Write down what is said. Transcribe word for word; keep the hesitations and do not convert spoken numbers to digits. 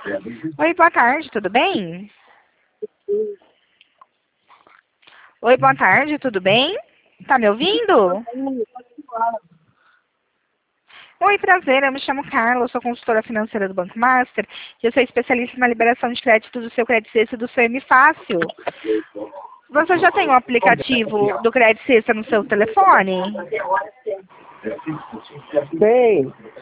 Oi, boa tarde, tudo bem? Oi, boa tarde, tudo bem? Tá me ouvindo? Oi, prazer, eu me chamo Carla, eu sou consultora financeira do Banco Master e eu sou especialista na liberação de crédito do seu Crédito Sexta e do seu M Fácil. Você já tem o aplicativo do Crédito Sexta no seu telefone? Tem.